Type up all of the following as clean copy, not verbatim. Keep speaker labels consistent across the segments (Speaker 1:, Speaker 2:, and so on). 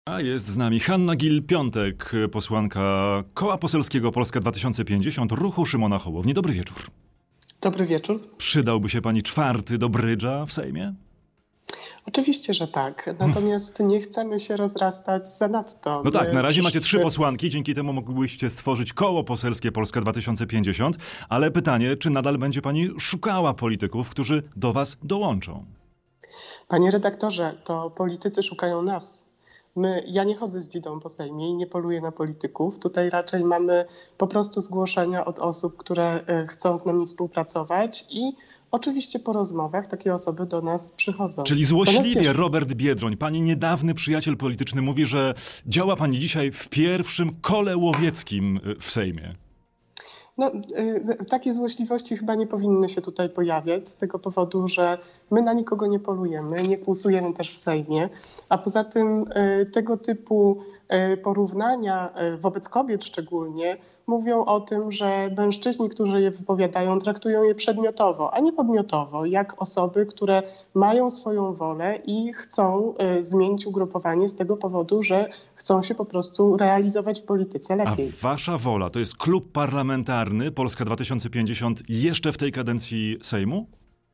Speaker 1: A jest z nami Hanna Gill-Piątek, posłanka Koła Poselskiego Polska 2050, ruchu Szymona Hołowni. Dobry wieczór.
Speaker 2: Dobry wieczór.
Speaker 1: Przydałby się pani czwarty do brydża w Sejmie?
Speaker 2: Oczywiście, że tak. Natomiast nie chcemy się rozrastać zanadto.
Speaker 1: No tak, na razie macie 3 posłanki, dzięki temu mogłyście stworzyć Koło Poselskie Polska 2050, ale pytanie, czy nadal będzie pani szukała polityków, którzy do was dołączą?
Speaker 2: Panie redaktorze, to politycy szukają nas. Ja nie chodzę z dzidą po Sejmie i nie poluję na polityków. Tutaj raczej mamy po prostu zgłoszenia od osób, które chcą z nami współpracować i oczywiście po rozmowach takie osoby do nas przychodzą.
Speaker 1: Czyli złośliwie Robert Biedroń, pani niedawny przyjaciel polityczny, mówi, że działa pani dzisiaj w pierwszym kole łowieckim w Sejmie.
Speaker 2: No, takie złośliwości chyba nie powinny się tutaj pojawiać z tego powodu, że my na nikogo nie polujemy, nie kłusujemy też w Sejmie, a poza tym tego typu porównania wobec kobiet szczególnie mówią o tym, że mężczyźni, którzy je wypowiadają, traktują je przedmiotowo, a nie podmiotowo, jak osoby, które mają swoją wolę i chcą zmienić ugrupowanie z tego powodu, że chcą się po prostu realizować w polityce lepiej.
Speaker 1: A wasza wola to jest klub parlamentarny Polska 2050 jeszcze w tej kadencji Sejmu?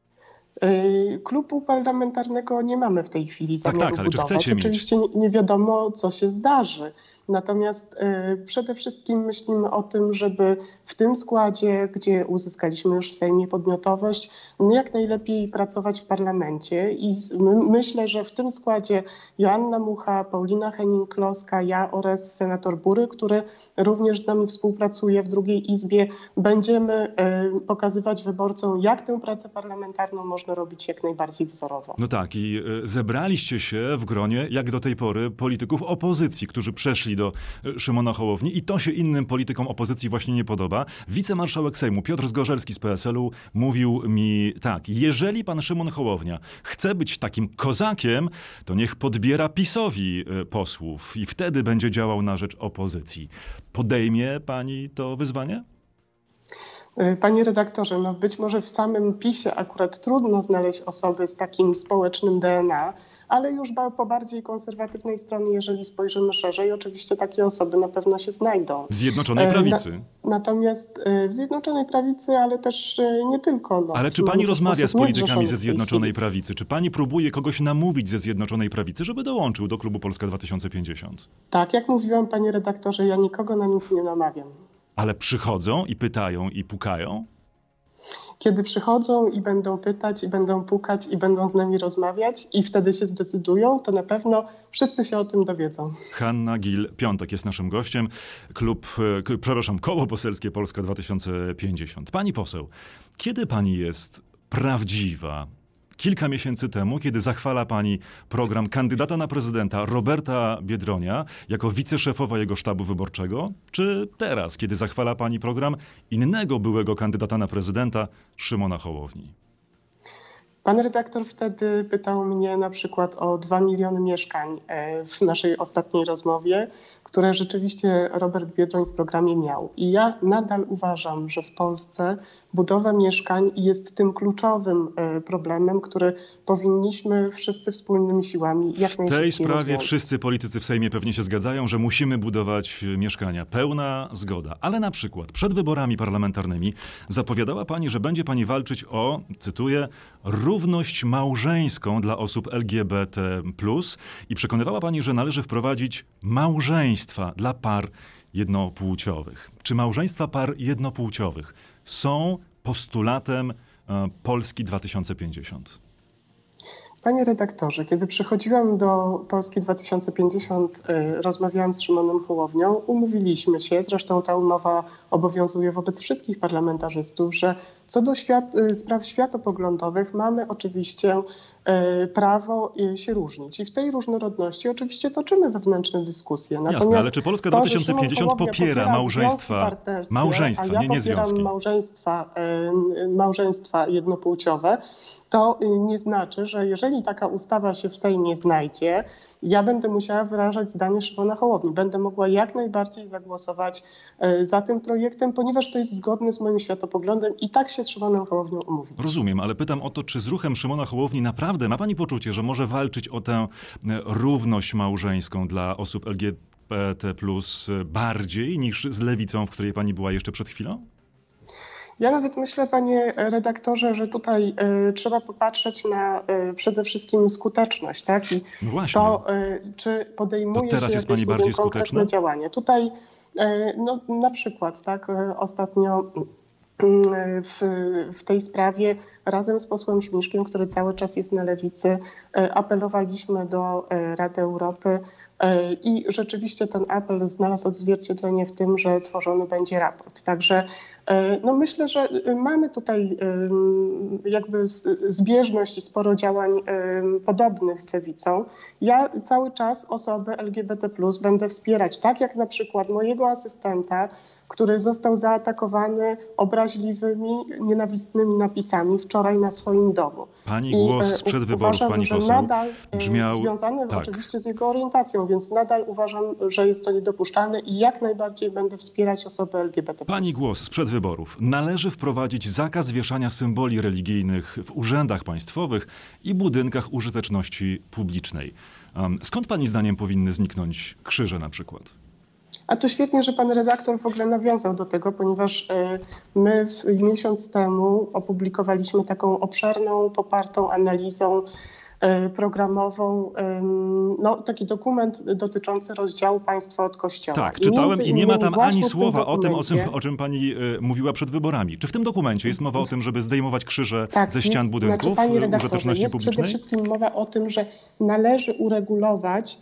Speaker 2: Klubu parlamentarnego nie mamy w tej chwili zamiaru
Speaker 1: ale czy
Speaker 2: budować.
Speaker 1: chcecie mieć?
Speaker 2: Oczywiście nie wiadomo, co się zdarzy. Natomiast przede wszystkim myślimy o tym, żeby w tym składzie, gdzie uzyskaliśmy już w Sejmie podmiotowość, jak najlepiej pracować w parlamencie. I myślę, że w tym składzie Joanna Mucha, Paulina Hennig-Kloska, ja oraz senator Bury, który również z nami współpracuje w drugiej izbie, będziemy pokazywać wyborcom, jak tę pracę parlamentarną można robić jak najbardziej wzorowo.
Speaker 1: No tak, i zebraliście się w gronie, jak do tej pory, polityków opozycji, którzy przeszli do Szymona Hołowni i to się innym politykom opozycji właśnie nie podoba. Wicemarszałek Sejmu Piotr Zgorzelski z PSL-u mówił mi tak: jeżeli pan Szymon Hołownia chce być takim kozakiem, to niech podbiera PiS-owi posłów i wtedy będzie działał na rzecz opozycji. Podejmie pani to wyzwanie?
Speaker 2: Panie redaktorze, no być może w samym PiS-ie akurat trudno znaleźć osoby z takim społecznym DNA, ale już po bardziej konserwatywnej stronie, jeżeli spojrzymy szerzej, oczywiście takie osoby na pewno się znajdą.
Speaker 1: W Zjednoczonej Prawicy.
Speaker 2: Natomiast w Zjednoczonej Prawicy, ale też nie tylko. No,
Speaker 1: ale czy pani rozmawia z politykami ze Zjednoczonej Prawicy? Czy pani próbuje kogoś namówić ze Zjednoczonej Prawicy, żeby dołączył do klubu Polska 2050?
Speaker 2: Tak, jak mówiłam, panie redaktorze, ja nikogo na nic nie namawiam.
Speaker 1: Ale przychodzą i pytają i pukają?
Speaker 2: Kiedy przychodzą i będą pytać, i będą pukać, i będą z nami rozmawiać i wtedy się zdecydują, to na pewno wszyscy się o tym dowiedzą.
Speaker 1: Hanna Gill-Piątek jest naszym gościem. Koło Poselskie Polska 2050. Pani poseł, kiedy pani jest prawdziwa? Kilka miesięcy temu, kiedy zachwala pani program kandydata na prezydenta Roberta Biedronia jako wiceszefowa jego sztabu wyborczego, czy teraz, kiedy zachwala pani program innego byłego kandydata na prezydenta Szymona Hołowni?
Speaker 2: Pan redaktor wtedy pytał mnie na przykład o 2 miliony mieszkań w naszej ostatniej rozmowie, które rzeczywiście Robert Biedroń w programie miał. I ja nadal uważam, że w Polsce budowa mieszkań jest tym kluczowym problemem, który powinniśmy wszyscy wspólnymi siłami jak najszybciej
Speaker 1: W tej sprawie
Speaker 2: rozwiązać.
Speaker 1: wszyscy politycy w Sejmie pewnie się zgadzają, że musimy budować mieszkania. Pełna zgoda. Ale na przykład przed wyborami parlamentarnymi zapowiadała pani, że będzie pani walczyć o, cytuję, równość małżeńską dla osób LGBT+, i przekonywała pani, że należy wprowadzić małżeństwa dla par jednopłciowych. Czy małżeństwa par jednopłciowych są postulatem Polski 2050?
Speaker 2: Panie redaktorze, kiedy przychodziłam do Polski 2050, rozmawiałam z Szymonem Hołownią, umówiliśmy się, zresztą ta umowa obowiązuje wobec wszystkich parlamentarzystów, że co do spraw światopoglądowych mamy oczywiście prawo się różnić. I w tej różnorodności oczywiście toczymy wewnętrzne dyskusje. Natomiast
Speaker 1: jasne, ale czy Polska 2050 popiera małżeństwa,
Speaker 2: a
Speaker 1: nie związki?
Speaker 2: Małżeństwa jednopłciowe, to nie znaczy, że jeżeli taka ustawa się w Sejmie znajdzie, ja będę musiała wyrażać zdanie Szymona Hołowni. Będę mogła jak najbardziej zagłosować za tym projektem, ponieważ to jest zgodne z moim światopoglądem i tak się z Szymonem Hołownią umówić.
Speaker 1: Rozumiem, ale pytam o to, czy z ruchem Szymona Hołowni naprawdę ma pani poczucie, że może walczyć o tę równość małżeńską dla osób LGBT+ bardziej niż z Lewicą, w której pani była jeszcze przed chwilą?
Speaker 2: Ja nawet myślę, panie redaktorze, że tutaj trzeba popatrzeć na przede wszystkim skuteczność, tak? I
Speaker 1: no właśnie.
Speaker 2: to, czy podejmuje
Speaker 1: to teraz
Speaker 2: się
Speaker 1: jest pani
Speaker 2: jakieś
Speaker 1: bardziej
Speaker 2: konkretne
Speaker 1: skuteczna?
Speaker 2: działanie. Tutaj no, na przykład tak, ostatnio w tej sprawie razem z posłem Śmiszkiem, który cały czas jest na lewicy, apelowaliśmy do Rady Europy i rzeczywiście ten apel znalazł odzwierciedlenie w tym, że tworzony będzie raport. Także no myślę, że mamy tutaj jakby zbieżność i sporo działań podobnych z lewicą. Ja cały czas osoby LGBT+ będę wspierać, tak jak na przykład mojego asystenta, który został zaatakowany obraźliwymi, nienawistnymi napisami wczoraj na swoim domu.
Speaker 1: Pani głos sprzed wyborów,
Speaker 2: uważam,
Speaker 1: pani
Speaker 2: że
Speaker 1: poseł,
Speaker 2: nadal
Speaker 1: brzmiał...
Speaker 2: związany
Speaker 1: tak.
Speaker 2: oczywiście z jego orientacją, więc nadal uważam, że jest to niedopuszczalne i jak najbardziej będę wspierać osoby LGBT+.
Speaker 1: Pani głos sprzed wyborów. Należy wprowadzić zakaz wieszania symboli religijnych w urzędach państwowych i budynkach użyteczności publicznej. Skąd pani zdaniem powinny zniknąć krzyże na przykład?
Speaker 2: A to świetnie, że pan redaktor w ogóle nawiązał do tego, ponieważ my miesiąc temu opublikowaliśmy taką obszerną, popartą analizą programową, no, taki dokument dotyczący rozdziału państwa od Kościoła.
Speaker 1: Tak, czytałem i nie ma tam ani słowa
Speaker 2: o
Speaker 1: czym pani mówiła przed wyborami. Czy w tym dokumencie jest mowa o tym, żeby zdejmować krzyże
Speaker 2: tak,
Speaker 1: ze ścian budynków
Speaker 2: panie redaktorze,
Speaker 1: użyteczności
Speaker 2: jest
Speaker 1: publicznej?
Speaker 2: Przede wszystkim mowa o tym, że należy uregulować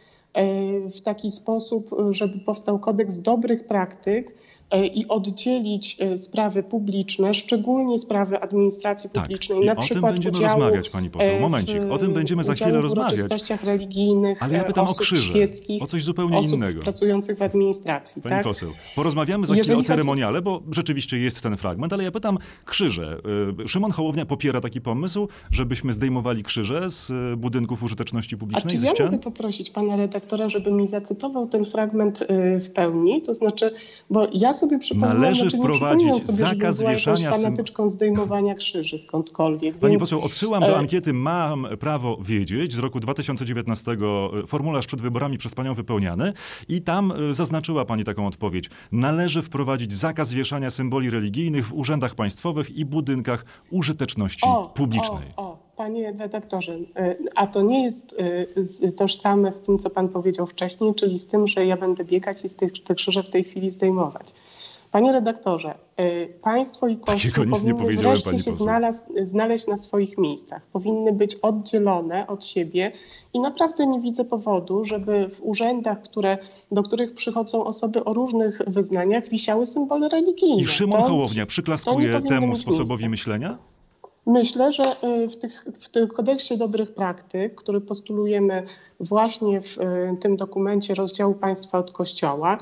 Speaker 2: w taki sposób, żeby powstał kodeks dobrych praktyk i oddzielić sprawy publiczne, szczególnie sprawy administracji publicznej.
Speaker 1: Tak, i
Speaker 2: na
Speaker 1: o tym
Speaker 2: przykład
Speaker 1: będziemy
Speaker 2: udziału,
Speaker 1: rozmawiać, pani poseł. Momencik, o tym będziemy za chwilę rozmawiać.
Speaker 2: W uroczystościach religijnych,
Speaker 1: ale ja pytam
Speaker 2: osób
Speaker 1: o krzyże,
Speaker 2: świeckich,
Speaker 1: o coś zupełnie
Speaker 2: osób
Speaker 1: innego.
Speaker 2: pracujących w administracji.
Speaker 1: Pani
Speaker 2: tak?
Speaker 1: poseł, porozmawiamy za chwilę o ceremoniale, bo rzeczywiście jest ten fragment, ale ja pytam krzyże. Szymon Hołownia popiera taki pomysł, żebyśmy zdejmowali krzyże z budynków użyteczności publicznej, ze
Speaker 2: ścian? A czy ja
Speaker 1: ścian?
Speaker 2: mogę poprosić pana redaktora, żeby mi zacytował ten fragment w pełni? To znaczy, bo ja sobie przypominam,
Speaker 1: Należy wprowadzić zakaz wieszania
Speaker 2: fanatyczką zdejmowania krzyży skądkolwiek.
Speaker 1: Pani poseł, odsyłam do ankiety Mam prawo wiedzieć z roku 2019, formularz przed wyborami przez panią wypełniany i tam zaznaczyła pani taką odpowiedź. Należy wprowadzić zakaz wieszania symboli religijnych w urzędach państwowych i budynkach użyteczności publicznej.
Speaker 2: Panie redaktorze, a to nie jest tożsame z tym, co pan powiedział wcześniej, czyli z tym, że ja będę biegać i te krzyże w tej chwili zdejmować. Panie redaktorze, państwo i Kościół powinny wreszcie się znaleźć na swoich miejscach. Powinny być oddzielone od siebie i naprawdę nie widzę powodu, żeby w urzędach, do których przychodzą osoby o różnych wyznaniach, wisiały symbole religijne.
Speaker 1: I Szymon Hołownia przyklaskuje temu sposobowi myślenia?
Speaker 2: Myślę, że w tym kodeksie dobrych praktyk, który postulujemy właśnie w tym dokumencie rozdziału państwa od Kościoła,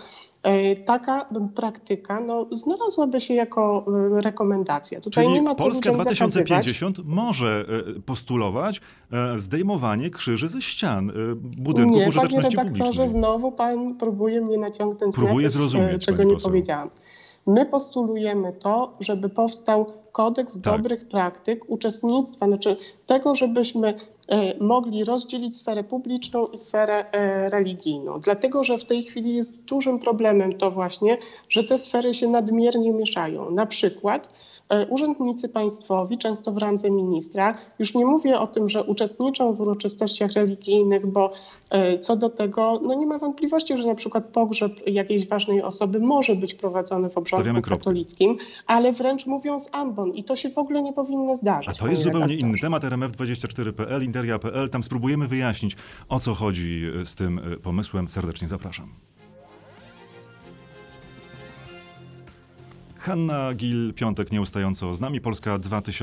Speaker 2: taka praktyka znalazłaby się jako rekomendacja. Tutaj
Speaker 1: czyli
Speaker 2: nie ma co
Speaker 1: Polska
Speaker 2: ludziom
Speaker 1: 2050 może postulować zdejmowanie krzyży ze ścian budynków użyteczności publicznej.
Speaker 2: Panie redaktorze, znowu pan próbuje mnie naciągnąć na coś,
Speaker 1: zrozumieć,
Speaker 2: czego nie powiedziałam. My postulujemy to, żeby powstał kodeks dobrych praktyk uczestnictwa, znaczy tego, żebyśmy mogli rozdzielić sferę publiczną i sferę religijną. Dlatego, że w tej chwili jest dużym problemem to właśnie, że te sfery się nadmiernie mieszają. Na przykład urzędnicy państwowi, często w randze ministra, już nie mówię o tym, że uczestniczą w uroczystościach religijnych, bo co do tego nie ma wątpliwości, że na przykład pogrzeb jakiejś ważnej osoby może być prowadzony w obrządku katolickim, ale wręcz mówią z ambon i to się w ogóle nie powinno zdarzyć.
Speaker 1: A to jest zupełnie inny temat. RMF24.pl, Interia.pl. Tam spróbujemy wyjaśnić, o co chodzi z tym pomysłem. Serdecznie zapraszam. Hanna Gill-Piątek nieustająco z nami, Polska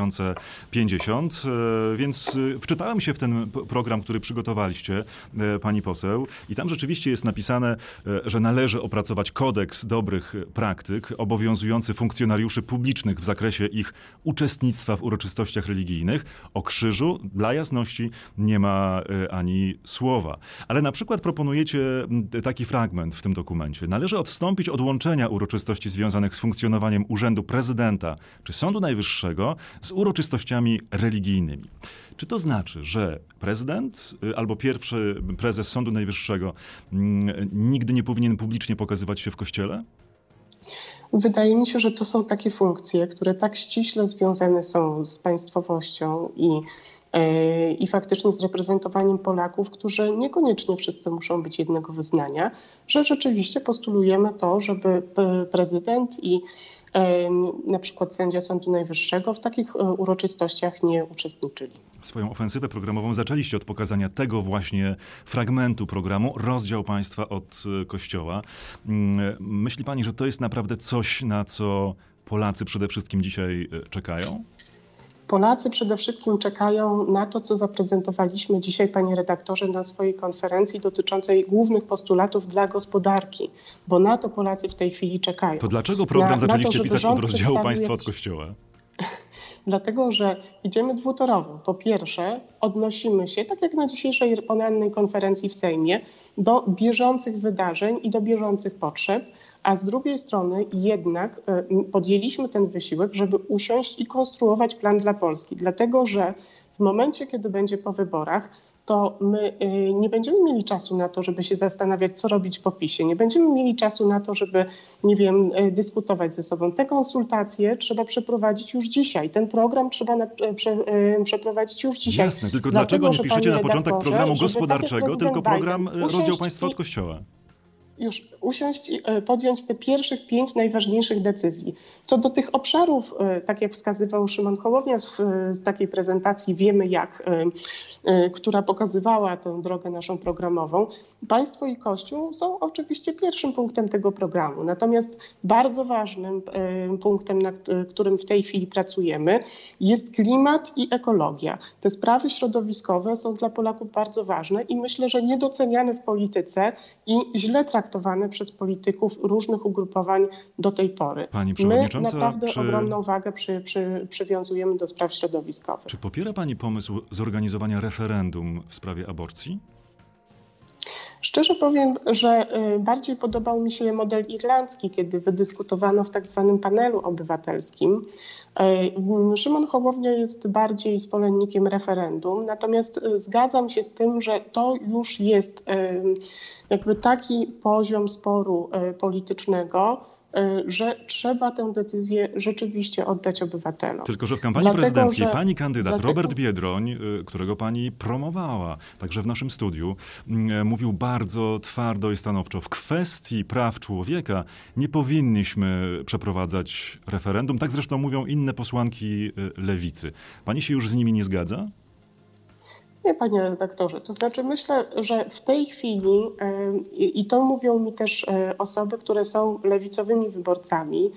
Speaker 1: 2050, więc wczytałem się w ten program, który przygotowaliście, pani poseł, i tam rzeczywiście jest napisane, że należy opracować kodeks dobrych praktyk obowiązujący funkcjonariuszy publicznych w zakresie ich uczestnictwa w uroczystościach religijnych. O krzyżu, dla jasności, nie ma ani słowa. Ale na przykład proponujecie taki fragment w tym dokumencie. Należy odstąpić od łączenia uroczystości związanych z funkcjonowaniem Urzędu Prezydenta czy Sądu Najwyższego z uroczystościami religijnymi. Czy to znaczy, że prezydent albo pierwszy prezes Sądu Najwyższego nigdy nie powinien publicznie pokazywać się w kościele?
Speaker 2: Wydaje mi się, że to są takie funkcje, które tak ściśle związane są z państwowością i faktycznie z reprezentowaniem Polaków, którzy niekoniecznie wszyscy muszą być jednego wyznania, że rzeczywiście postulujemy to, żeby prezydent i na przykład sędzia Sądu Najwyższego w takich uroczystościach nie uczestniczyli.
Speaker 1: Swoją ofensywę programową zaczęliście od pokazania tego właśnie fragmentu programu, rozdział państwa od Kościoła. Myśli pani, że to jest naprawdę coś, na co Polacy przede wszystkim dzisiaj czekają?
Speaker 2: Polacy przede wszystkim czekają na to, co zaprezentowaliśmy dzisiaj, panie redaktorze, na swojej konferencji dotyczącej głównych postulatów dla gospodarki, bo na to Polacy w tej chwili czekają.
Speaker 1: To dlaczego program zaczęliście pisać od rozdziału państwa od Kościoła?
Speaker 2: Dlatego, że idziemy dwutorowo. Po pierwsze, odnosimy się, tak jak na dzisiejszej porannej konferencji w Sejmie, do bieżących wydarzeń i do bieżących potrzeb, a z drugiej strony jednak podjęliśmy ten wysiłek, żeby usiąść i konstruować plan dla Polski. Dlatego, że w momencie, kiedy będzie po wyborach, to my nie będziemy mieli czasu na to, żeby się zastanawiać, co robić po PiS-ie. Nie będziemy mieli czasu na to, żeby, dyskutować ze sobą. Te konsultacje trzeba przeprowadzić już dzisiaj. Ten program trzeba przeprowadzić już dzisiaj.
Speaker 1: Jasne, tylko dlaczego nie piszecie na początek programu gospodarczego, tylko program rozdział państwa od Kościoła?
Speaker 2: Już usiąść i podjąć te pierwszych 5 najważniejszych decyzji. Co do tych obszarów, tak jak wskazywał Szymon Hołownia w takiej prezentacji Wiemy Jak, która pokazywała tę drogę naszą programową, państwo i Kościół są oczywiście pierwszym punktem tego programu. Natomiast bardzo ważnym punktem, nad którym w tej chwili pracujemy, jest klimat i ekologia. Te sprawy środowiskowe są dla Polaków bardzo ważne i myślę, że niedoceniane w polityce i źle traktowane przez polityków różnych ugrupowań do tej pory.
Speaker 1: Pani przewodnicząca,
Speaker 2: my naprawdę ogromną wagę przywiązujemy do spraw środowiskowych.
Speaker 1: Czy popiera pani pomysł zorganizowania referendum w sprawie aborcji?
Speaker 2: Szczerze powiem, że bardziej podobał mi się model irlandzki, kiedy wydyskutowano w tak zwanym panelu obywatelskim. Szymon Hołownia jest bardziej zwolennikiem referendum, natomiast zgadzam się z tym, że to już jest jakby taki poziom sporu politycznego, że trzeba tę decyzję rzeczywiście oddać obywatelom.
Speaker 1: Tylko że w kampanii prezydenckiej pani kandydat Robert Biedroń, którego pani promowała, także w naszym studiu, mówił bardzo twardo i stanowczo: w kwestii praw człowieka nie powinniśmy przeprowadzać referendum. Tak zresztą mówią inne posłanki lewicy. Pani się już z nimi nie zgadza?
Speaker 2: Nie, panie redaktorze, to znaczy myślę, że w tej chwili, i to mówią mi też osoby, które są lewicowymi wyborcami,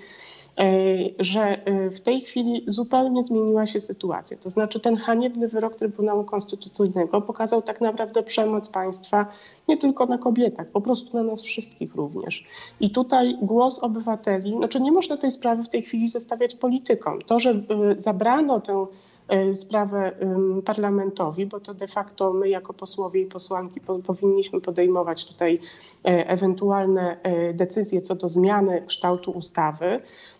Speaker 2: że w tej chwili zupełnie zmieniła się sytuacja. To znaczy ten haniebny wyrok Trybunału Konstytucyjnego pokazał tak naprawdę przemoc państwa nie tylko na kobietach, po prostu na nas wszystkich również. I tutaj głos obywateli, znaczy nie można tej sprawy w tej chwili zostawiać politykom. To, że zabrano tę sprawę parlamentowi, bo to de facto my jako posłowie i posłanki powinniśmy podejmować tutaj ewentualne decyzje co do zmiany kształtu ustawy,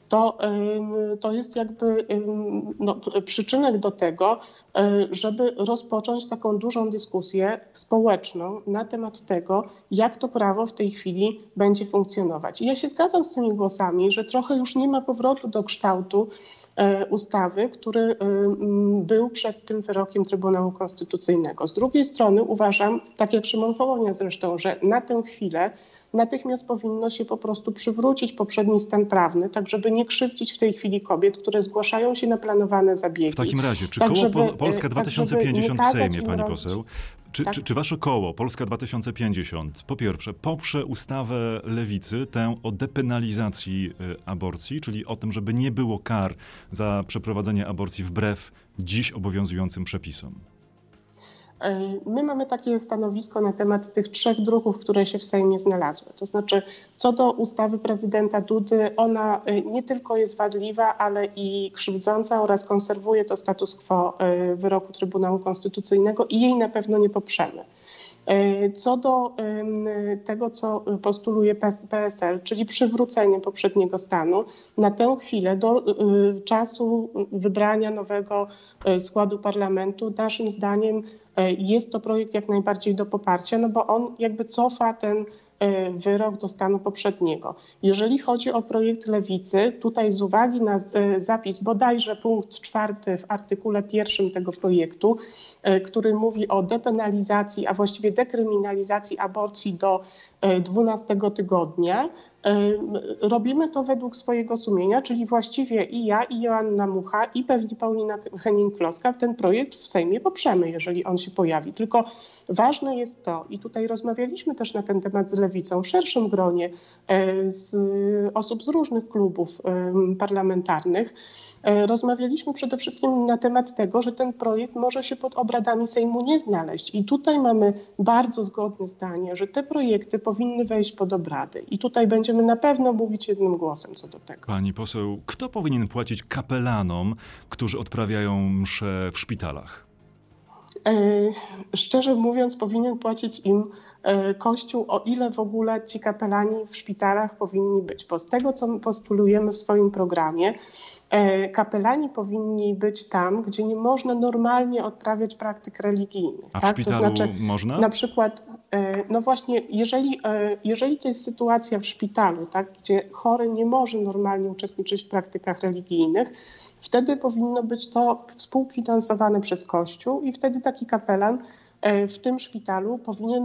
Speaker 2: to jest jakby przyczynek do tego, żeby rozpocząć taką dużą dyskusję społeczną na temat tego, jak to prawo w tej chwili będzie funkcjonować. I ja się zgadzam z tymi głosami, że trochę już nie ma powrotu do kształtu ustawy, który był przed tym wyrokiem Trybunału Konstytucyjnego. Z drugiej strony uważam, tak jak Szymon Hołownia zresztą, że na tę chwilę natychmiast powinno się po prostu przywrócić poprzedni stan prawny, tak żeby nie krzywdzić w tej chwili kobiet, które zgłaszają się na planowane zabiegi.
Speaker 1: W takim razie, czy
Speaker 2: tak,
Speaker 1: koło
Speaker 2: żeby,
Speaker 1: Polska 2050 w Sejmie, pani
Speaker 2: robić.
Speaker 1: poseł,
Speaker 2: Tak?
Speaker 1: czy wasze koło Polska 2050 po pierwsze poprze ustawę Lewicy, tę o depenalizacji aborcji, czyli o tym, żeby nie było kar za przeprowadzenie aborcji wbrew dziś obowiązującym przepisom?
Speaker 2: My mamy takie stanowisko na temat tych 3 druków, które się w Sejmie znalazły. To znaczy, co do ustawy prezydenta Dudy, ona nie tylko jest wadliwa, ale i krzywdząca oraz konserwuje to status quo wyroku Trybunału Konstytucyjnego i jej na pewno nie poprzemy. Co do tego, co postuluje PSL, czyli przywrócenie poprzedniego stanu, na tę chwilę do czasu wybrania nowego składu parlamentu, naszym zdaniem jest to projekt jak najbardziej do poparcia, no bo on jakby cofa ten wyrok do stanu poprzedniego. Jeżeli chodzi o projekt Lewicy, tutaj z uwagi na zapis bodajże punkt 4 w artykule 1 tego projektu, który mówi o depenalizacji, a właściwie dekryminalizacji aborcji do 12 tygodnia, robimy to według swojego sumienia, czyli właściwie i ja, i Joanna Mucha, i pewnie Paulina Hennig-Kloska ten projekt w Sejmie poprzemy, jeżeli on się pojawi. Tylko ważne jest to, i tutaj rozmawialiśmy też na ten temat z Lewicą w szerszym gronie, z osób z różnych klubów parlamentarnych, rozmawialiśmy przede wszystkim na temat tego, że ten projekt może się pod obradami Sejmu nie znaleźć. I tutaj mamy bardzo zgodne zdanie, że te projekty powinny wejść pod obrady. I tutaj będziemy na pewno mówić jednym głosem co do tego.
Speaker 1: Pani poseł, kto powinien płacić kapelanom, którzy odprawiają msze w szpitalach?
Speaker 2: Szczerze mówiąc, powinien płacić im Kościół, o ile w ogóle ci kapelani w szpitalach powinni być. Bo z tego, co my postulujemy w swoim programie, kapelani powinni być tam, gdzie nie można normalnie odprawiać praktyk religijnych.
Speaker 1: A w
Speaker 2: tak?
Speaker 1: szpitalu
Speaker 2: To znaczy,
Speaker 1: można?
Speaker 2: na przykład, no właśnie, jeżeli to jest sytuacja w szpitalu, tak, gdzie chory nie może normalnie uczestniczyć w praktykach religijnych, wtedy powinno być to współfinansowane przez Kościół i wtedy taki kapelan w tym szpitalu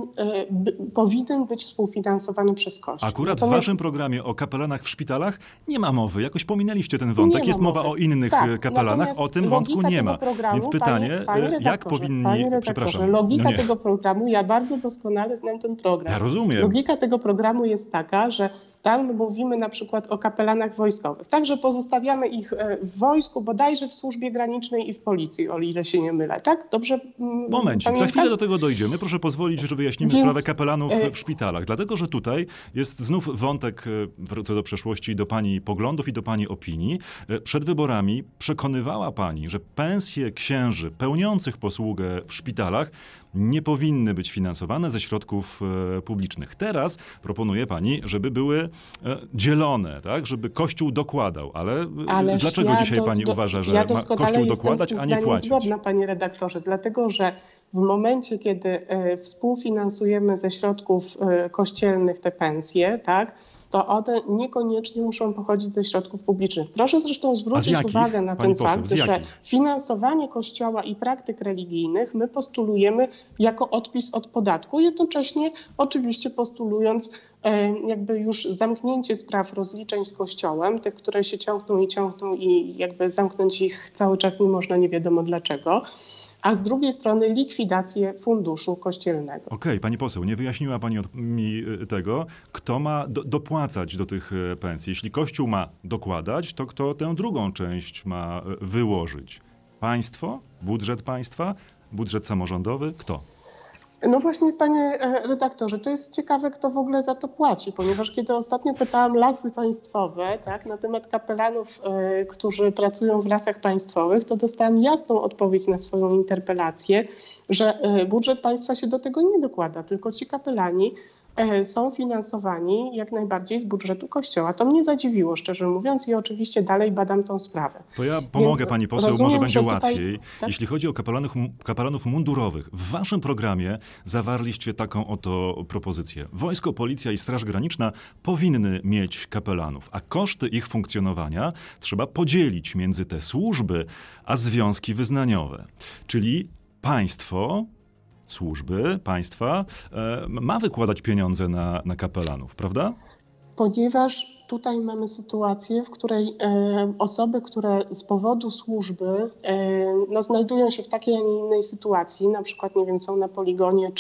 Speaker 2: powinien być współfinansowany przez Kościół.
Speaker 1: Akurat
Speaker 2: Natomiast
Speaker 1: w waszym programie o kapelanach w szpitalach nie ma mowy. Jakoś pominęliście ten wątek. Jest mowa o innych kapelanach, o tym wątku nie ma. Więc pytanie, jak powinni... Przepraszam.
Speaker 2: Logika tego programu, ja bardzo doskonale znam ten program.
Speaker 1: Ja rozumiem.
Speaker 2: Logika tego programu jest taka, że tam mówimy na przykład o kapelanach wojskowych. Także pozostawiamy ich w wojsku, bodajże w służbie granicznej i w policji, o ile się nie mylę. Tak? Dobrze
Speaker 1: Momencik,
Speaker 2: pamiętam?
Speaker 1: za chwilę do tego dojdziemy. Proszę pozwolić, że wyjaśnimy sprawę kapelanów w szpitalach. Dlatego, że tutaj jest znów wątek, wrócę do przeszłości, do pani poglądów i do pani opinii. Przed wyborami przekonywała pani, że pensje księży pełniących posługę w szpitalach nie powinny być finansowane ze środków publicznych. Teraz proponuje pani, żeby były dzielone, tak? Żeby Kościół dokładał. Ale dlaczego dzisiaj pani uważa, że ma Kościół dokładać, a nie płacić?
Speaker 2: Zgodna, panie redaktorze, dlatego że w momencie, kiedy współfinansujemy ze środków kościelnych te pensje, tak, to one niekoniecznie muszą pochodzić ze środków publicznych. Proszę zresztą zwrócić uwagę na ten fakt, że finansowanie Kościoła i praktyk religijnych my postulujemy jako odpis od podatku, jednocześnie oczywiście postulując jakby już zamknięcie spraw rozliczeń z Kościołem, tych, które się ciągną i jakby zamknąć ich cały czas nie można, nie wiadomo dlaczego. A z drugiej strony likwidację funduszu kościelnego.
Speaker 1: Okej, pani poseł, nie wyjaśniła pani mi tego, kto ma dopłacać do tych pensji. Jeśli Kościół ma dokładać, to kto tę drugą część ma wyłożyć? Państwo? Budżet samorządowy? Kto?
Speaker 2: No właśnie, panie redaktorze, to jest ciekawe, kto w ogóle za to płaci, ponieważ kiedy ostatnio pytałam Lasy Państwowe, tak, na temat kapelanów, którzy pracują w Lasach Państwowych, to dostałam jasną odpowiedź na swoją interpelację, że budżet państwa się do tego nie dokłada, tylko ci kapelani są finansowani jak najbardziej z budżetu Kościoła. To mnie zadziwiło, szczerze mówiąc, i oczywiście dalej badam tą sprawę.
Speaker 1: To ja pomogę pani poseł, rozumiem, może będzie łatwiej.
Speaker 2: Tak?
Speaker 1: Jeśli chodzi o kapelanów mundurowych, w waszym programie zawarliście taką oto propozycję. Wojsko, Policja i Straż Graniczna powinny mieć kapelanów, a koszty ich funkcjonowania trzeba podzielić między te służby, a związki wyznaniowe. Czyli państwo, służby państwa ma wykładać pieniądze na kapelanów, prawda?
Speaker 2: Ponieważ tutaj mamy sytuację, w której osoby, które z powodu służby znajdują się w takiej, a nie innej sytuacji, na przykład, nie wiem, są na poligonie,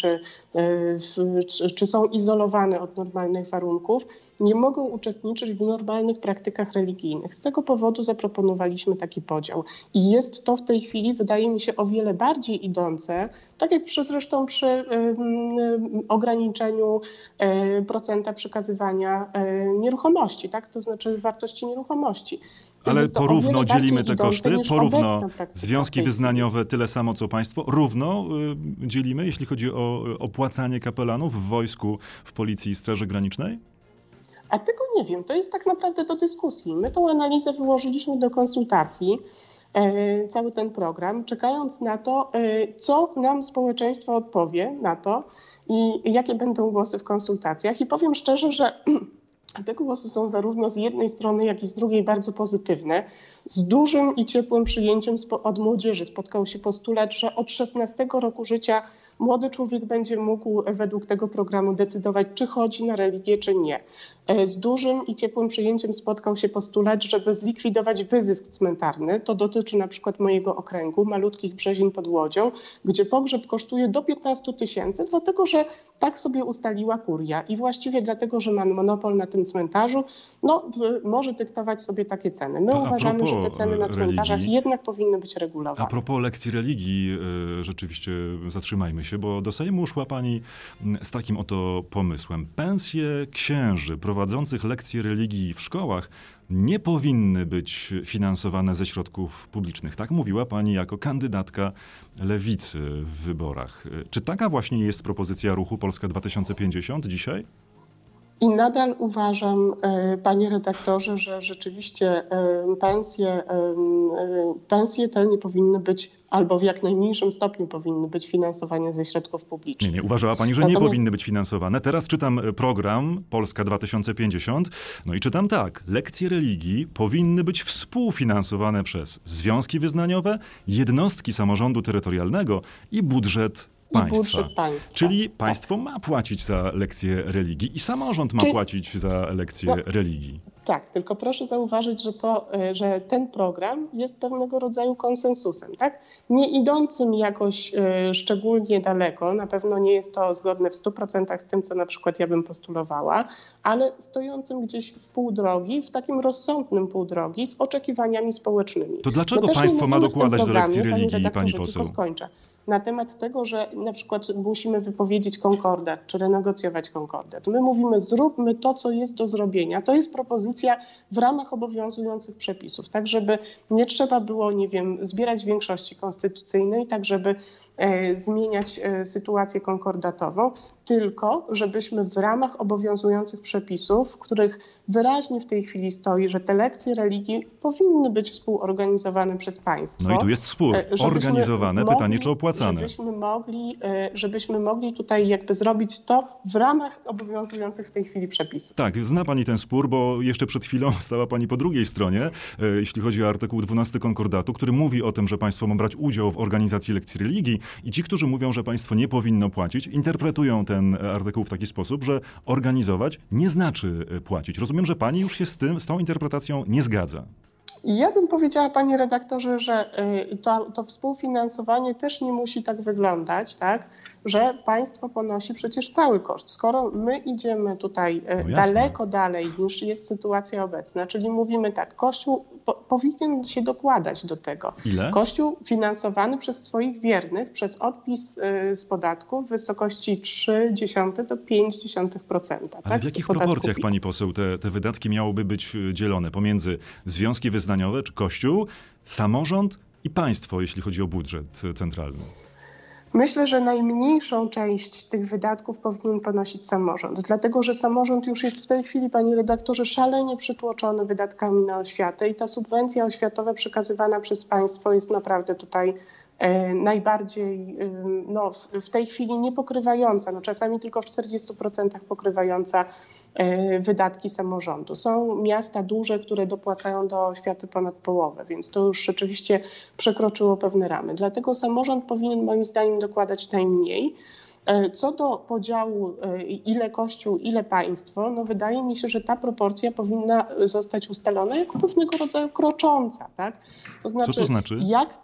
Speaker 2: czy są izolowane od normalnych warunków, nie mogą uczestniczyć w normalnych praktykach religijnych. Z tego powodu zaproponowaliśmy taki podział. I jest to w tej chwili, wydaje mi się, o wiele bardziej idące, tak jak zresztą przy ograniczeniu procenta przekazywania nieruchomości, tak? To znaczy wartości nieruchomości.
Speaker 1: Ale porówno dzielimy te koszty, porówno związki wyznaniowe tyle samo co państwo, równo dzielimy, jeśli chodzi o opłacanie kapelanów w wojsku, w Policji i Straży Granicznej?
Speaker 2: A tego nie wiem, to jest tak naprawdę do dyskusji. My tą analizę wyłożyliśmy do konsultacji, cały ten program, czekając na to, co nam społeczeństwo odpowie na to i jakie będą głosy w konsultacjach. I powiem szczerze, że te głosy są zarówno z jednej strony, jak i z drugiej bardzo pozytywne. Z dużym i ciepłym przyjęciem od młodzieży spotkał się postulat, że od 16 roku życia młody człowiek będzie mógł według tego programu decydować, czy chodzi na religię, czy nie. Z dużym i ciepłym przyjęciem spotkał się postulat, żeby zlikwidować wyzysk cmentarny. To dotyczy na przykład mojego okręgu, malutkich Brzezin pod Łodzią, gdzie pogrzeb kosztuje do 15 000, dlatego że tak sobie ustaliła kuria. I właściwie dlatego, że ma monopol na tym cmentarzu, może dyktować sobie takie ceny. My uważamy, że te ceny na cmentarzach jednak powinny być regulowane.
Speaker 1: A propos lekcji religii, rzeczywiście zatrzymajmy się, bo do Sejmu szła pani z takim oto pomysłem. Pensje księży prowadzących lekcje religii w szkołach nie powinny być finansowane ze środków publicznych. Tak mówiła pani jako kandydatka Lewicy w wyborach. Czy taka właśnie jest propozycja ruchu Polska 2050 dzisiaj?
Speaker 2: I nadal uważam, panie redaktorze, że rzeczywiście pensje te nie powinny być, albo w jak najmniejszym stopniu powinny być finansowane ze środków publicznych.
Speaker 1: Nie, uważała pani, że nie powinny być finansowane. Teraz czytam program Polska 2050, i czytam tak. Lekcje religii powinny być współfinansowane przez związki wyznaniowe, jednostki samorządu terytorialnego i budżet państwa. Czyli państwo ma płacić za lekcje religii i samorząd ma płacić za lekcje religii.
Speaker 2: Tak, tylko proszę zauważyć, że ten program jest pewnego rodzaju konsensusem, tak? Nie idącym jakoś szczególnie daleko, na pewno nie jest to zgodne w 100% z tym, co na przykład ja bym postulowała, ale stojącym gdzieś w pół drogi, w takim rozsądnym pół drogi z oczekiwaniami społecznymi.
Speaker 1: To dlaczego państwo ma dokładać do lekcji religii, pani poseł?
Speaker 2: Skończę. Na temat tego, że na przykład musimy wypowiedzieć konkordat, czy renegocjować konkordat. My mówimy, zróbmy to, co jest do zrobienia. To jest propozycja w ramach obowiązujących przepisów, tak żeby nie trzeba było, zbierać większości konstytucyjnej, tak żeby zmieniać sytuację konkordatową, tylko żebyśmy w ramach obowiązujących przepisów, w których wyraźnie w tej chwili stoi, że te lekcje religii powinny być współorganizowane przez państwo.
Speaker 1: No i tu jest spór. Organizowane, pytanie czy opłacane.
Speaker 2: Żebyśmy mogli tutaj jakby zrobić to w ramach obowiązujących w tej chwili przepisów.
Speaker 1: Tak, zna pani ten spór, bo jeszcze przed chwilą stała pani po drugiej stronie, jeśli chodzi o artykuł 12 konkordatu, który mówi o tym, że państwo ma brać udział w organizacji lekcji religii i ci, którzy mówią, że państwo nie powinno płacić, interpretują ten artykuł w taki sposób, że organizować nie znaczy płacić. Rozumiem, że pani już się z tą interpretacją nie zgadza.
Speaker 2: Ja bym powiedziała, panie redaktorze, że to współfinansowanie też nie musi tak wyglądać, tak, że państwo ponosi przecież cały koszt. Skoro my idziemy tutaj daleko dalej niż jest sytuacja obecna, czyli mówimy tak, Kościół powinien się dokładać do tego.
Speaker 1: Ile?
Speaker 2: Kościół finansowany przez swoich wiernych, przez odpis z podatku w wysokości 0,3 do 0,5%.
Speaker 1: Ale w jakich proporcjach, pani poseł, te wydatki miałyby być dzielone pomiędzy związki wyznaniowe czy Kościół, samorząd i państwo, jeśli chodzi o budżet centralny?
Speaker 2: Myślę, że najmniejszą część tych wydatków powinien ponosić samorząd, dlatego że samorząd już jest w tej chwili, panie redaktorze, szalenie przytłoczony wydatkami na oświatę i ta subwencja oświatowa przekazywana przez państwo jest naprawdę tutaj najbardziej w tej chwili nie pokrywająca, czasami tylko w 40% pokrywająca wydatki samorządu. Są miasta duże, które dopłacają do oświaty ponad połowę, więc to już rzeczywiście przekroczyło pewne ramy. Dlatego samorząd powinien moim zdaniem dokładać najmniej. Co do podziału ile Kościół, ile państwo, no wydaje mi się, że ta proporcja powinna zostać ustalona jako pewnego rodzaju krocząca. Tak?
Speaker 1: Co to znaczy?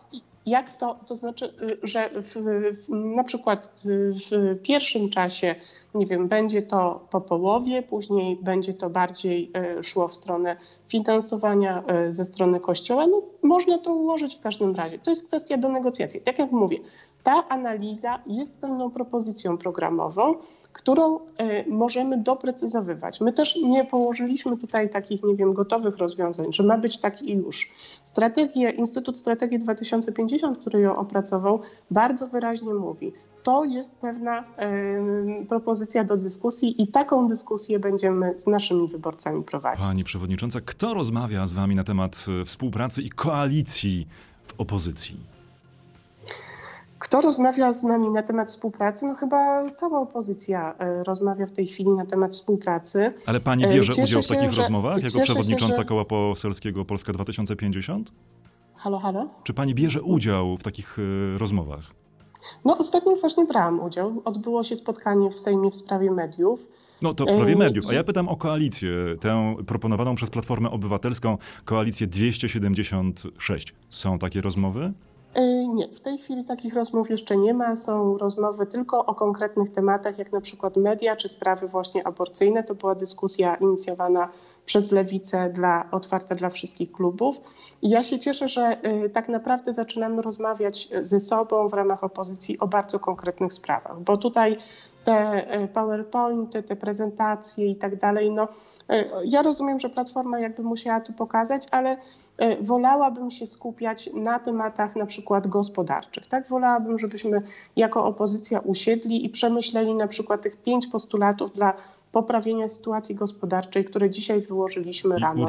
Speaker 2: To znaczy, że na przykład w pierwszym czasie, nie wiem, będzie to po połowie, później będzie to bardziej szło w stronę finansowania ze strony Kościoła. No, można to ułożyć w każdym razie. To jest kwestia do negocjacji. Tak jak mówię, ta analiza jest pewną propozycją programową, którą możemy doprecyzowywać. My też nie położyliśmy tutaj takich, nie wiem, gotowych rozwiązań, że ma być tak i już. Instytut Strategii 2050, który ją opracował, bardzo wyraźnie mówi, to jest pewna propozycja do dyskusji i taką dyskusję będziemy z naszymi wyborcami prowadzić.
Speaker 1: Pani przewodnicząca, kto rozmawia z wami na temat współpracy i koalicji w opozycji?
Speaker 2: Kto rozmawia z nami na temat współpracy? No chyba cała opozycja rozmawia w tej chwili na temat współpracy.
Speaker 1: Ale pani bierze udział w takich rozmowach jako przewodnicząca Koła Poselskiego Polska 2050?
Speaker 2: Halo?
Speaker 1: Czy pani bierze udział w takich rozmowach?
Speaker 2: No ostatnio właśnie brałam udział. Odbyło się spotkanie w Sejmie w sprawie mediów.
Speaker 1: No to w sprawie mediów, a ja pytam o koalicję, tę proponowaną przez Platformę Obywatelską, koalicję 276. Są takie rozmowy?
Speaker 2: Nie, w tej chwili takich rozmów jeszcze nie ma. Są rozmowy tylko o konkretnych tematach, jak na przykład media czy sprawy właśnie aborcyjne. To była dyskusja inicjowana przez Lewicę, otwarta dla wszystkich klubów. I ja się cieszę, że tak naprawdę zaczynamy rozmawiać ze sobą w ramach opozycji o bardzo konkretnych sprawach, bo tutaj te PowerPointy, te prezentacje i tak dalej, no ja rozumiem, że Platforma jakby musiała to pokazać, ale wolałabym się skupiać na tematach na przykład gospodarczych. Tak? Wolałabym, żebyśmy jako opozycja usiedli i przemyśleli na przykład tych 5 postulatów dla poprawienia sytuacji gospodarczej, które dzisiaj wyłożyliśmy rano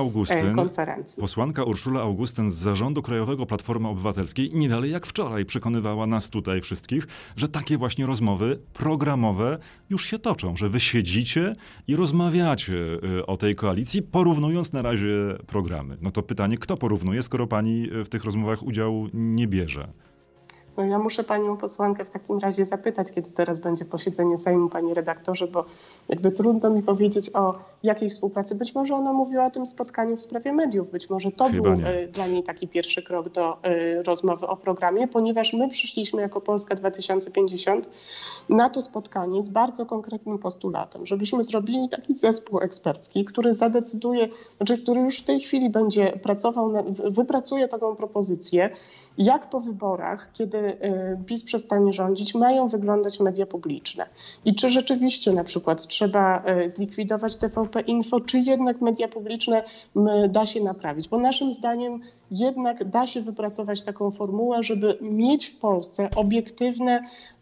Speaker 2: na konferencji.
Speaker 1: Posłanka Urszula Augustyn z Zarządu Krajowego Platformy Obywatelskiej nie dalej jak wczoraj przekonywała nas tutaj wszystkich, że takie właśnie rozmowy programowe już się toczą, że wy siedzicie i rozmawiacie o tej koalicji, porównując na razie programy. No to pytanie, kto porównuje, skoro pani w tych rozmowach udziału nie bierze?
Speaker 2: No ja muszę panią posłankę w takim razie zapytać, kiedy teraz będzie posiedzenie Sejmu, panie redaktorze, bo jakby trudno mi powiedzieć o jakiej współpracy. Być może ona mówiła o tym spotkaniu w sprawie mediów. Być może to był dla niej taki pierwszy krok do rozmowy o programie, ponieważ my przyszliśmy jako Polska 2050 na to spotkanie z bardzo konkretnym postulatem, żebyśmy zrobili taki zespół ekspercki, który zadecyduje, który już w tej chwili będzie pracował, wypracuje taką propozycję, jak po wyborach, kiedy PiS przestanie rządzić, mają wyglądać media publiczne. I czy rzeczywiście na przykład trzeba zlikwidować TVP Info, czy jednak media publiczne da się naprawić. Bo naszym zdaniem jednak da się wypracować taką formułę, żeby mieć w Polsce obiektywne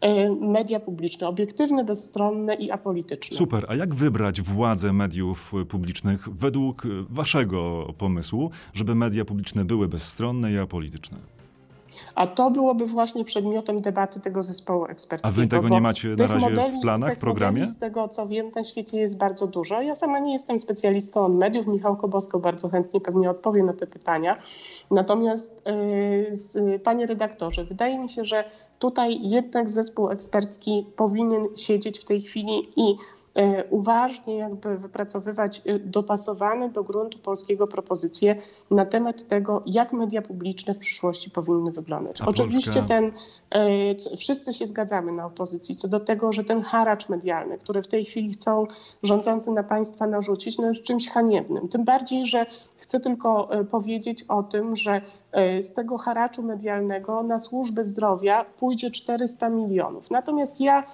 Speaker 2: media publiczne, obiektywne, bezstronne i apolityczne.
Speaker 1: Super. A jak wybrać władzę mediów publicznych według waszego pomysłu, żeby media publiczne były bezstronne i apolityczne?
Speaker 2: A to byłoby właśnie przedmiotem debaty tego zespołu eksperckiego.
Speaker 1: A wy tego nie macie na razie w planach, w programie?
Speaker 2: Z tego, co wiem, na świecie jest bardzo dużo. Ja sama nie jestem specjalistką od mediów. Michał Kobosko bardzo chętnie pewnie odpowie na te pytania. Natomiast panie redaktorze, wydaje mi się, że tutaj jednak zespół ekspercki powinien siedzieć w tej chwili i uważnie jakby wypracowywać dopasowane do gruntu polskiego propozycje na temat tego, jak media publiczne w przyszłości powinny wyglądać. Oczywiście wszyscy się zgadzamy na opozycji co do tego, że ten haracz medialny, który w tej chwili chcą rządzący na państwa narzucić, no jest czymś haniebnym. Tym bardziej, że chcę tylko powiedzieć o tym, że z tego haraczu medialnego na służbę zdrowia pójdzie 400 milionów. Natomiast ja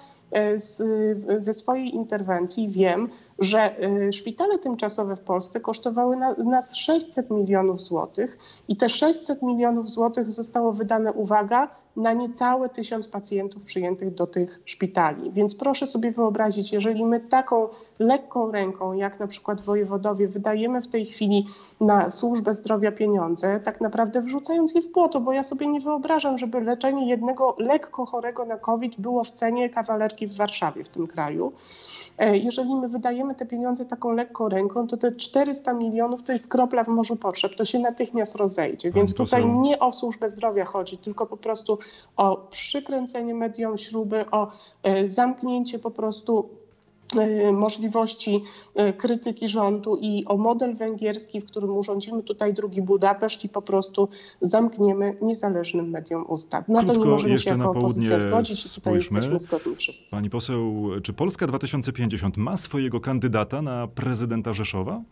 Speaker 2: ze swojej interwencji wiem, że szpitale tymczasowe w Polsce kosztowały nas 600 milionów złotych i te 600 milionów złotych zostało wydane, uwaga, na niecałe 1000 pacjentów przyjętych do tych szpitali. Więc proszę sobie wyobrazić, jeżeli my taką lekką ręką, jak na przykład wojewodowie, wydajemy w tej chwili na służbę zdrowia pieniądze, tak naprawdę wrzucając je w błoto, bo ja sobie nie wyobrażam, żeby leczenie jednego lekko chorego na COVID było w cenie kawalerki w Warszawie, w tym kraju. Jeżeli my wydajemy dajemy te pieniądze taką lekką ręką, to te 400 milionów to jest kropla w morzu potrzeb, to się natychmiast rozejdzie. Więc tutaj nie o służbę zdrowia chodzi, tylko po prostu o przykręcenie mediom śruby, o zamknięcie po prostu możliwości krytyki rządu i o model węgierski, w którym urządzimy tutaj drugi Budapeszt i po prostu zamkniemy niezależnym mediom ustaw. Na to nie możemy się jako opozycja zgodzić i tutaj jesteśmy zgodni wszyscy.
Speaker 1: Pani poseł, czy Polska 2050 ma swojego kandydata na prezydenta Rzeszowa?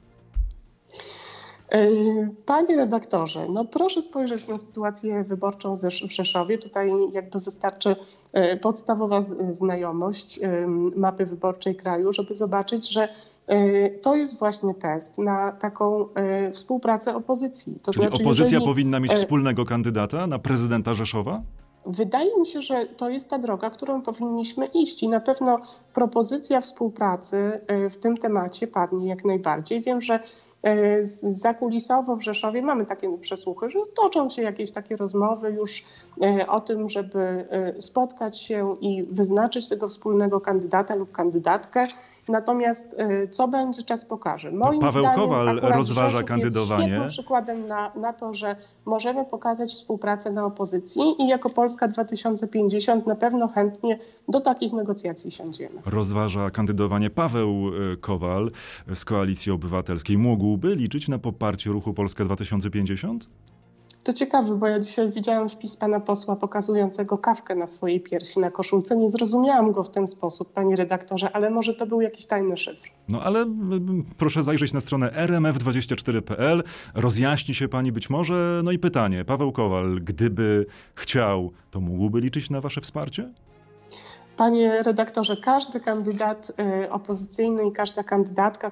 Speaker 2: Panie redaktorze, no proszę spojrzeć na sytuację wyborczą w Rzeszowie. Tutaj jakby wystarczy podstawowa znajomość mapy wyborczej kraju, żeby zobaczyć, że to jest właśnie test na taką współpracę opozycji.
Speaker 1: Czyli opozycja powinna mieć wspólnego kandydata na prezydenta Rzeszowa?
Speaker 2: Wydaje mi się, że to jest ta droga, którą powinniśmy iść i na pewno propozycja współpracy w tym temacie padnie jak najbardziej. Wiem, że zakulisowo w Rzeszowie mamy takie przesłuchy, że toczą się jakieś takie rozmowy już o tym, żeby spotkać się i wyznaczyć tego wspólnego kandydata lub kandydatkę. Natomiast co będzie, czas pokaże. Moim
Speaker 1: Paweł
Speaker 2: zdaniem
Speaker 1: Kowal rozważa
Speaker 2: Rzeszów
Speaker 1: kandydowanie.
Speaker 2: jest świetnym przykładem na to, że możemy pokazać współpracę na opozycji i jako Polska 2050 na pewno chętnie do takich negocjacji siądziemy.
Speaker 1: Rozważa kandydowanie Paweł Kowal z Koalicji Obywatelskiej. Mógłby liczyć na poparcie ruchu Polska 2050?
Speaker 2: To ciekawe, bo ja dzisiaj widziałam wpis pana posła pokazującego kawkę na swojej piersi na koszulce. Nie zrozumiałam go w ten sposób, panie redaktorze, ale może to był jakiś tajny szyfr.
Speaker 1: No ale proszę zajrzeć na stronę rmf24.pl. Rozjaśni się pani być może. No i pytanie, Paweł Kowal, gdyby chciał, to mógłby liczyć na wasze wsparcie?
Speaker 2: Panie redaktorze, każdy kandydat opozycyjny i każda kandydatka,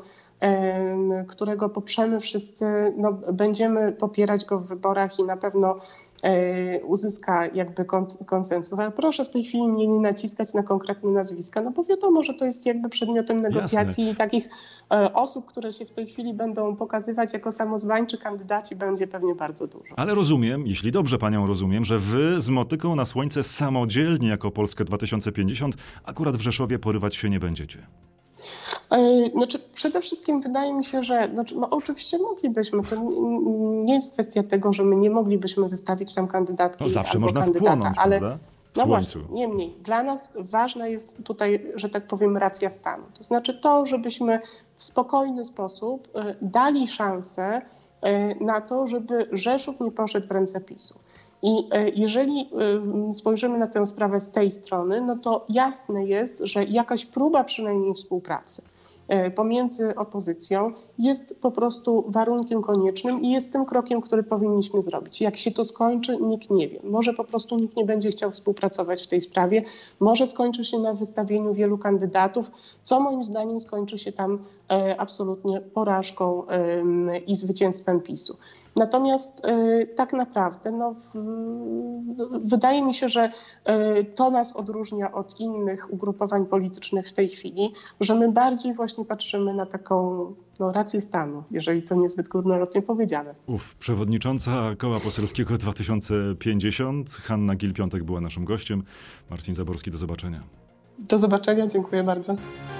Speaker 2: którego poprzemy wszyscy, no, będziemy popierać go w wyborach i na pewno uzyska jakby konsensus. Ale proszę w tej chwili mnie nie naciskać na konkretne nazwiska, no bo wiadomo, że to jest jakby przedmiotem negocjacji. Jasne. I takich osób, które się w tej chwili będą pokazywać jako samozwańczy kandydaci, będzie pewnie bardzo dużo.
Speaker 1: Ale rozumiem, jeśli dobrze panią rozumiem, że wy z motyką na słońce samodzielnie jako Polskę 2050 akurat w Rzeszowie porywać się nie będziecie.
Speaker 2: Znaczy, przede wszystkim wydaje mi się, że no oczywiście moglibyśmy. To nie jest kwestia tego, że my nie moglibyśmy wystawić tam kandydatki albo
Speaker 1: zawsze można
Speaker 2: kandydata,
Speaker 1: spłonąć,
Speaker 2: ale
Speaker 1: prawda?
Speaker 2: no właśnie, niemniej dla nas ważna jest tutaj, że tak powiem, racja stanu. To znaczy to, żebyśmy w spokojny sposób dali szansę na to, żeby Rzeszów nie poszedł w ręce PiS-u. I jeżeli spojrzymy na tę sprawę z tej strony, no to jasne jest, że jakaś próba przynajmniej współpracy pomiędzy opozycją jest po prostu warunkiem koniecznym i jest tym krokiem, który powinniśmy zrobić. Jak się to skończy, nikt nie wie. Może po prostu nikt nie będzie chciał współpracować w tej sprawie. Może skończy się na wystawieniu wielu kandydatów, co moim zdaniem skończy się tam absolutnie porażką i zwycięstwem PiS-u. Natomiast tak naprawdę wydaje mi się, że to nas odróżnia od innych ugrupowań politycznych w tej chwili, że my bardziej właśnie patrzymy na taką rację stanu, jeżeli to niezbyt górnolotnie powiedziane.
Speaker 1: Przewodnicząca Koła Poselskiego 2050, Hanna Gill-Piątek była naszym gościem. Marcin Zaborski, do zobaczenia.
Speaker 2: Do zobaczenia, dziękuję bardzo.